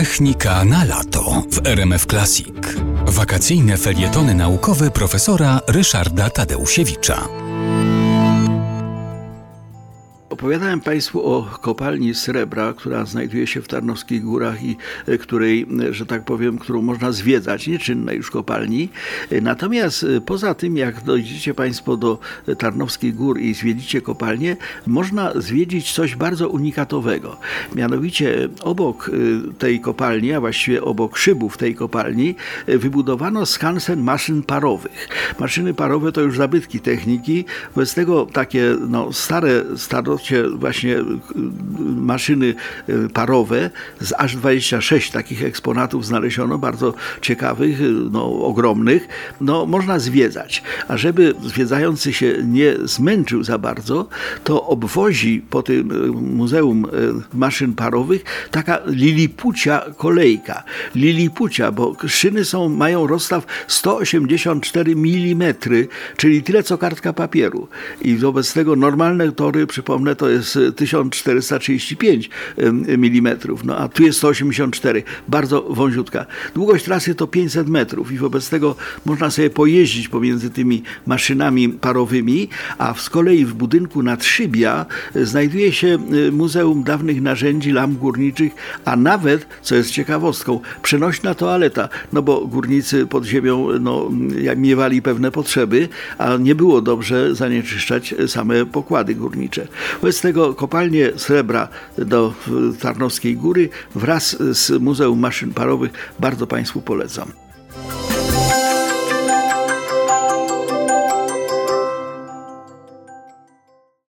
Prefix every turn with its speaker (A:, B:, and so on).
A: Technika na lato w RMF Classic. Wakacyjne felietony naukowe profesora Ryszarda Tadeusiewicza.
B: Opowiadałem Państwu o kopalni srebra, która znajduje się w Tarnowskich Górach i której, że tak powiem, którą można zwiedzać, nieczynnej już kopalni. Natomiast poza tym, jak dojdziecie Państwo do Tarnowskich Gór i zwiedzicie kopalnię, można zwiedzić coś bardzo unikatowego. Mianowicie obok tej kopalni, a właściwie obok szybów tej kopalni, wybudowano skansen maszyn parowych. Maszyny parowe to już zabytki techniki, wobec tego takie starocie właśnie maszyny parowe, aż 26 takich eksponatów znaleziono, bardzo ciekawych, ogromnych, można zwiedzać. A żeby zwiedzający się nie zmęczył za bardzo, to obwozi po tym Muzeum Maszyn Parowych taka lilipucia kolejka. Lilipucia, bo szyny mają rozstaw 184 mm, czyli tyle co kartka papieru. I wobec tego normalne tory, przypomnę, to jest 1435 mm, a tu jest 184, bardzo wąziutka. Długość trasy to 500 metrów i wobec tego można sobie pojeździć pomiędzy tymi maszynami parowymi, a z kolei w budynku Nadszybia znajduje się Muzeum Dawnych Narzędzi Lamp Górniczych, a nawet, co jest ciekawostką, przenośna toaleta, bo górnicy pod ziemią miewali pewne potrzeby, a nie było dobrze zanieczyszczać same pokłady górnicze. Wobec tego kopalnię srebra do Tarnowskiej Góry wraz z Muzeum Maszyn Parowych bardzo Państwu polecam.